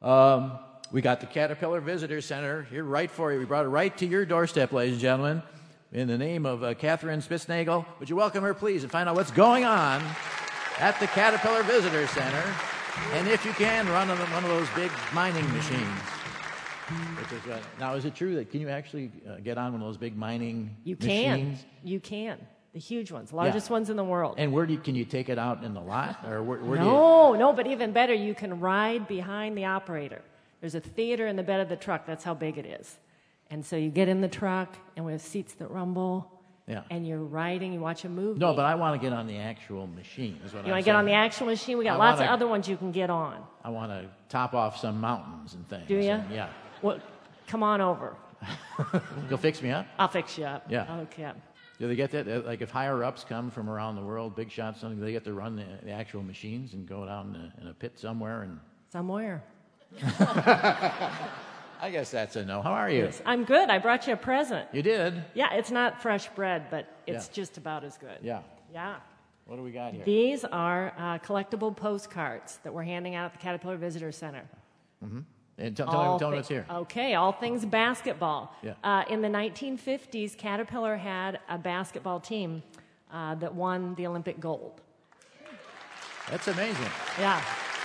We got the Caterpillar Visitor Center here right for you. We brought it right to your doorstep, ladies and gentlemen. In the name of Catherine Spitznagel, would you welcome her, please, and find out what's going on at the Caterpillar Visitor Center? And if you can, run on one of those big mining machines. Now, is it true that can you actually get on one of those big mining machines? You can. The huge ones, largest ones in the world. And can you take it out in the lot? Or where No, but even better, you can ride behind the operator. There's a theater in the bed of the truck. That's how big it is. And so you get in the truck, and we have seats that rumble. Yeah. And you're riding, you watch a movie. No, but I want to get on the actual machine. Is what you want to get on the actual machine? We got lots of other ones you can get on. I want to top off some mountains and things. Do you? Yeah. Well, come on over. You'll fix me up? I'll fix you up. Yeah. Okay. Do they get that? Like if higher-ups come from around the world, big shots, something, do they get to run the actual machines and go down in a pit somewhere? Somewhere. I guess that's a no. How are you? Yes, I'm good. I brought you a present. You did? Yeah, it's not fresh bread, but it's just about as good. Yeah. Yeah. What do we got here? These are collectible postcards that we're handing out at the Caterpillar Visitor Center. Mm-hmm. And tell me what's here. Okay, all things basketball. Yeah. In the 1950s, Caterpillar had a basketball team that won the Olympic gold. That's amazing. Yeah.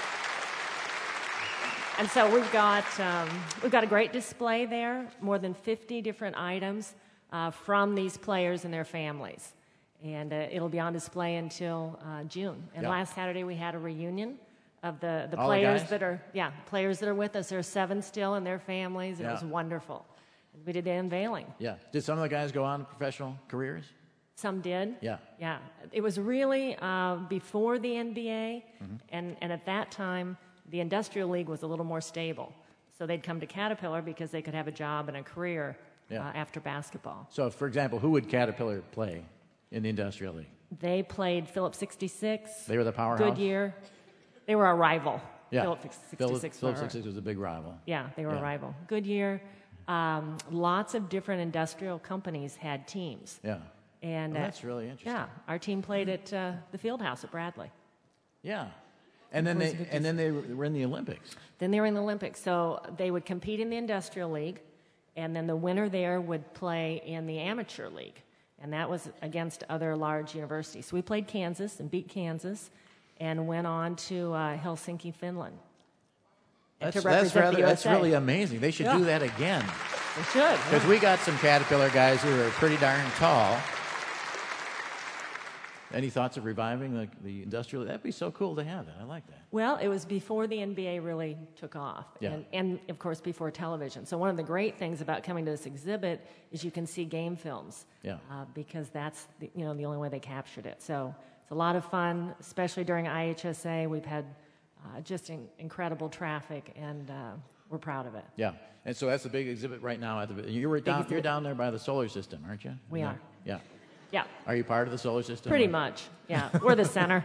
And so we've got a great display there, more than 50 different items from these players and their families. And it'll be on display until June. And last Saturday we had a reunion of the players that are with us. There are 7 still and their families. It was wonderful. We did the unveiling. Yeah. Did some of the guys go on to professional careers? Some did. Yeah. Yeah. It was really before the NBA, and at that time, the Industrial League was a little more stable. So they'd come to Caterpillar because they could have a job and a career after basketball. So, for example, who would Caterpillar play in the Industrial League? They played Phillips 66. They were the powerhouse? Goodyear. They were a rival. Yeah. Phillips 66. Phillips 66 was a big rival. Yeah, they were a rival. Goodyear. Lots of different industrial companies had teams. Yeah. And that's really interesting. Yeah, our team played at the Fieldhouse at Bradley. Yeah. And then they were in the Olympics. Then they were in the Olympics. So they would compete in the Industrial League, and then the winner there would play in the Amateur League. And that was against other large universities. So we played Kansas and beat Kansas and went on to Helsinki, Finland. That's really amazing. They should do that again. They should. Because we got some Caterpillar guys who are pretty darn tall. Any thoughts of reviving the industrial? That'd be so cool to have that. I like that. Well, it was before the NBA really took off, and of course before television. So one of the great things about coming to this exhibit is you can see game films, because that's the only way they captured it. So it's a lot of fun, especially during IHSA. We've had just incredible traffic, and we're proud of it. Yeah, and so that's the big exhibit right now. You're down there by the solar system, aren't you? We are. Yeah. Yeah. Are you part of the solar system? Pretty much, yeah. We're the center.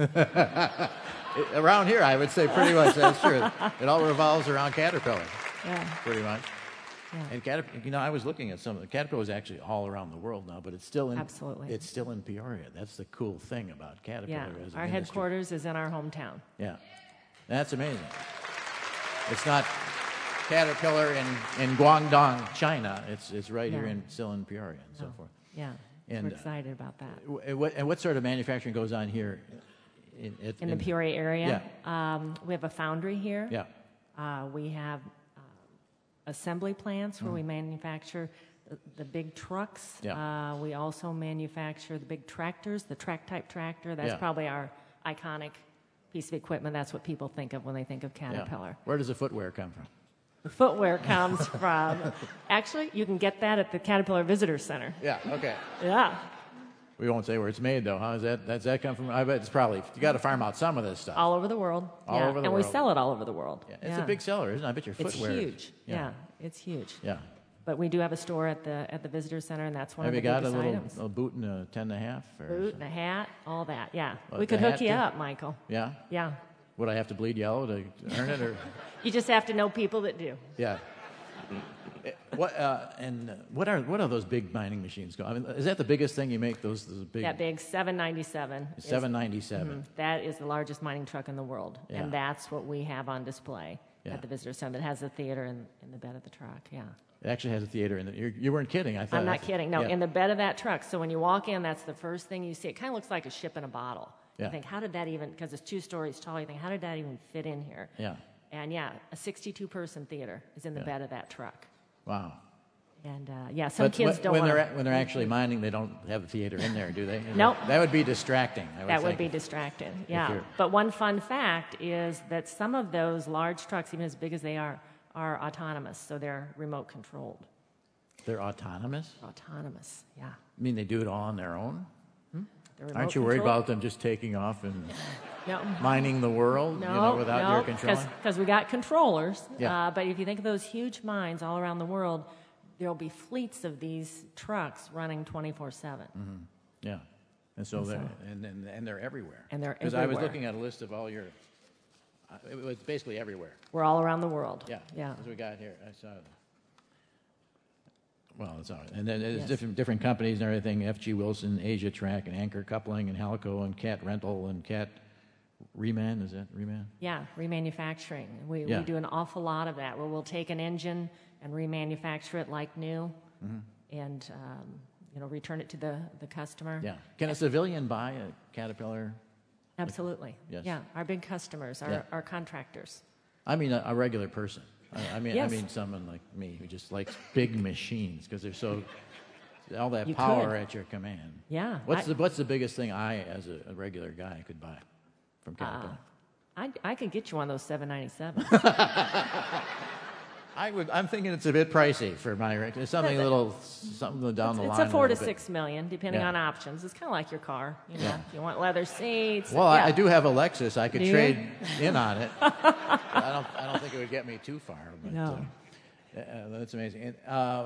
Around here, I would say pretty much that's true. It all revolves around Caterpillar. Yeah. Pretty much. Yeah. And Caterpillar, I was looking at some of the Caterpillar is actually all around the world now, but it's still in It's still in Peoria. That's the cool thing about Caterpillar. Yeah. Our headquarters is in our hometown. Yeah. That's amazing. It's not Caterpillar in Guangdong, China. It's right here still in Peoria and so forth. Yeah. We're excited about that. And what sort of manufacturing goes on here? In the Peoria area? Yeah. We have a foundry here. Yeah. We have assembly plants where we manufacture the big trucks. Yeah. We also manufacture the big tractors, the track-type tractor. That's probably our iconic piece of equipment. That's what people think of when they think of Caterpillar. Yeah. Where does the footwear come from? The footwear comes from, actually, you can get that at the Caterpillar Visitor Center. Yeah, okay. Yeah. We won't say where it's made, though, huh? Does that come from? I bet it's probably, you got to farm out some of this stuff. All over the world. All over the world. And we sell it all over the world. Yeah. It's a big seller, isn't it? I bet your footwear. It's huge. Yeah, it's huge. Yeah. But we do have a store at the Visitor Center, and that's one of the biggest items. Have you got a boot and a 10.5? Boot and a hat, all that, yeah. We could hook you up, Michael. Yeah? Yeah. Would I have to bleed yellow to earn it? Or? You just have to know people that do. Yeah. What are those big mining machines called? I mean, is that the biggest thing you make? Those big. That big 797. 797. That is the largest mining truck in the world, Yeah. and that's what we have on display. at the visitor center that has a theater in the bed of the truck. Yeah. It actually has a theater in it. You weren't kidding. I thought. I'm not kidding. No, in the bed of that truck. So when you walk in, that's the first thing you see. It kind of looks like a ship in a bottle. Yeah. You think, how did that even, because it's 2 stories tall, you think, how did that even fit in here? Yeah. And a 62-person theater is in the bed of that truck. Wow. And some kids don't when want when they're actually mining, they don't have a theater in there, do they? Nope. That would be distracting. That would be distracting. Yeah. But one fun fact is that some of those large trucks, even as big as they are autonomous, so they're remote controlled. They're autonomous? Autonomous, yeah. You mean they do it all on their own? Aren't you worried about them just taking off and mining the world without your controlling? Because we got controllers. Yeah. But if you think of those huge mines all around the world, there'll be fleets of these trucks running 24/7. Mm-hmm. Yeah. And so they're everywhere. And they're Because everywhere. I was looking at a list of all your... it was basically everywhere. We're all around the world. Yeah. Yeah. As we got here, I saw it. Well, it's all right. And then there's different companies and everything, FG Wilson, Asia Track, and Anchor Coupling, and Halico, and Cat Rental, and Cat Reman. Is that Reman? Yeah, remanufacturing. We do an awful lot of that, where we'll take an engine and remanufacture it like new, and return it to the customer. Yeah. Can a civilian buy a Caterpillar? Absolutely. Yes. Yeah, our big customers, our contractors. I mean, a regular person. I Yes. mean, someone like me who just likes big machines because they're so all that You power could. at your command. Yeah. What's the biggest thing I, as a regular guy, could buy from Caterpillar? I could get you one of those 797s. I'm thinking it's a bit pricey for my something down the line. It's a 4 to little bit. 6 million, depending Yeah. on options. It's kind of like your car. Yeah. If you want leather seats. Well, I do have a Lexus. I could Do you? trade in on it. I don't think it would get me too far. But, No. that's amazing. And,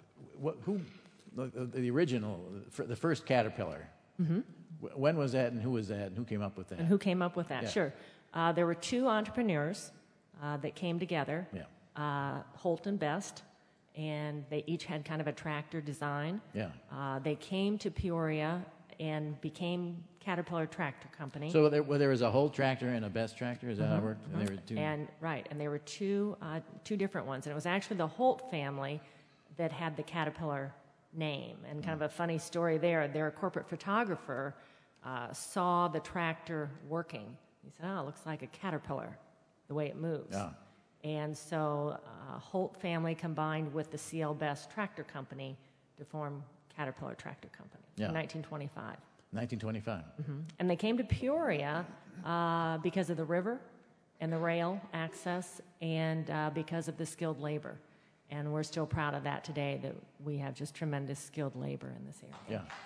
the original, the first Caterpillar? Mm-hmm. When was that, and who was that, and who came up with that? And who came up with that? Yeah. Sure. There were 2 entrepreneurs that came together, Holt and Best, and they each had kind of a tractor design. Yeah. They came to Peoria and became Caterpillar Tractor Company. So there was a Holt tractor and a Best tractor? Is that how it worked? And there were 2? And there were two different ones. And it was actually the Holt family that had the Caterpillar name. And kind of a funny story there, their corporate photographer saw the tractor working. He said, it looks like a Caterpillar, the way it moves. Yeah. And so Holt family combined with the CL Best Tractor Company to form Caterpillar Tractor Company in 1925. 1925. And they came to Peoria because of the river and the rail access and because of the skilled labor. And we're still proud of that today, that we have just tremendous skilled labor in this area. Yeah.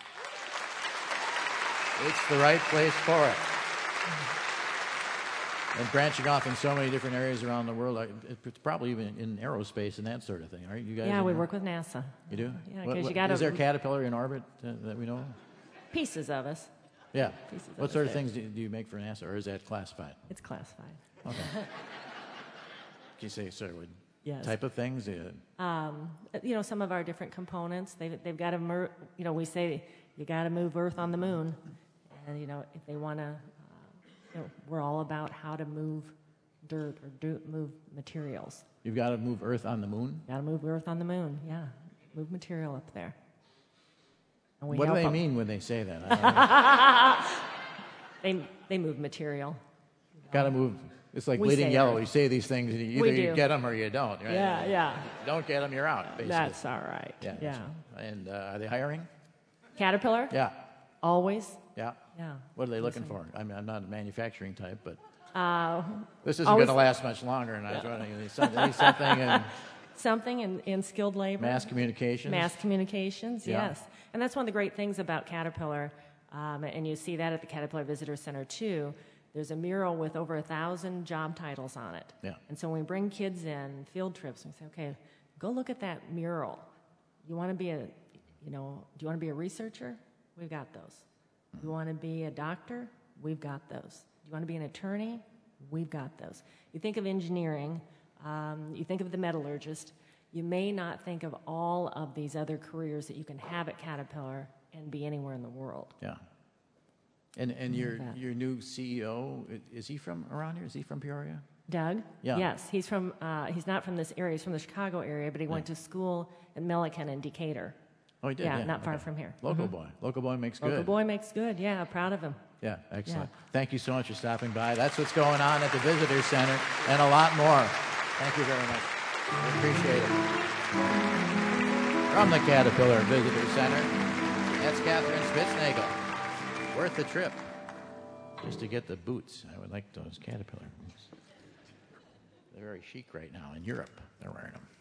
It's the right place for it. And branching off in so many different areas around the world, it's probably even in aerospace and that sort of thing, right? You guys? Yeah, we work with NASA. You do? Yeah, because you got to. Is there a Caterpillar in orbit that we know of? Pieces of us. Yeah. Pieces of What us sort of there. things do you make for NASA, or is that classified? It's classified. Okay. Can you say sort of what Yes. type of things? Some of our different components. They've got to. We say you got to move Earth on the moon, and if they want to. We're all about how to move dirt or move materials. You've got to move Earth on the moon? Got to move Earth on the moon, yeah. Move material up there. And What do they mean when they say that? They move material. Got to move. It's like We bleeding say yellow. Earth. You say these things, and either you get them or you don't. Right? Yeah. Don't get them, you're out, basically. That's all right. Yeah. Yeah. And are they hiring? Caterpillar? Yeah. Always? Yeah. Yeah. What are they looking for? I mean, I'm not a manufacturing type, but this isn't always- going to last much longer. And I was wondering, something in Something in skilled labor. mass communications. Mass communications, Yeah. yes. And that's one of the great things about Caterpillar, and you see that at the Caterpillar Visitor Center too. There's a mural with over 1,000 job titles on it. Yeah. And so when we bring kids in, field trips, we say, okay, go look at that mural. You want to be do you want to be a researcher? We've got those. You want to be a doctor? We've got those. You want to be an attorney? We've got those. You think of engineering, you think of the metallurgist, you may not think of all of these other careers that you can have at Caterpillar and be anywhere in the world. Yeah. And your new CEO, is he from around here? Is he from Peoria? Doug? Yeah. Yes, he's not from this area. He's from the Chicago area, but he went to school in Milliken and Decatur. Oh, he did? Yeah, not far from here. Local boy. Local boy makes good. Local boy makes good. Yeah, proud of him. Yeah, excellent. Yeah. Thank you so much for stopping by. That's what's going on at the Visitor Center and a lot more. Thank you very much. We appreciate it. From the Caterpillar Visitor Center, that's Catherine Spitznagel. Worth the trip just to get the boots. I would like those Caterpillar boots. They're very chic right now in Europe. They're wearing them.